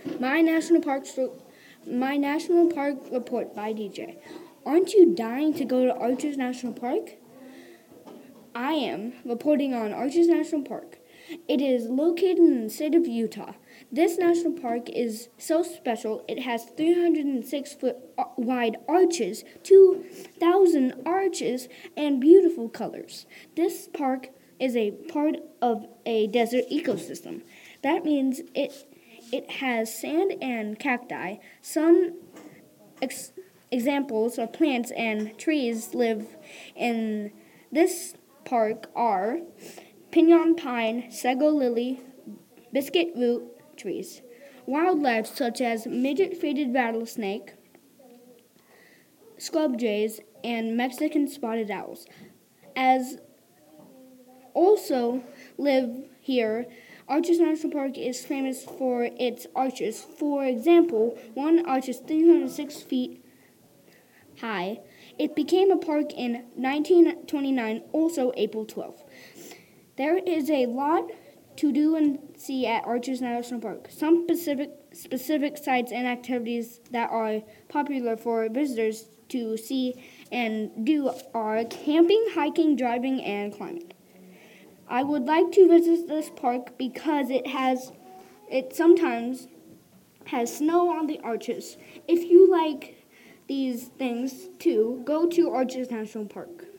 My National Park Report by DJ. Aren't you dying to go to Arches National Park? I am reporting on Arches National Park. It is located in the state of Utah. This national park is so special. It has 306-foot wide arches, 2,000 arches, and beautiful colors. This park is a part of a desert ecosystem. That means it has sand and cacti. Some examples of plants and trees live in this park are pinyon pine, sago lily, biscuit root trees. Wildlife such as midget-faded rattlesnake, scrub jays, and Mexican spotted owls as also live here. Arches National Park is famous for its arches. For example, one arch is 306 feet high. It became a park in 1929, also April 12th. There is a lot to do and see at Arches National Park. Some specific sites and activities that are popular for visitors to see and do are camping, hiking, driving, and climbing. I would like to visit this park because it sometimes has snow on the arches. If you like these things too, go to Arches National Park.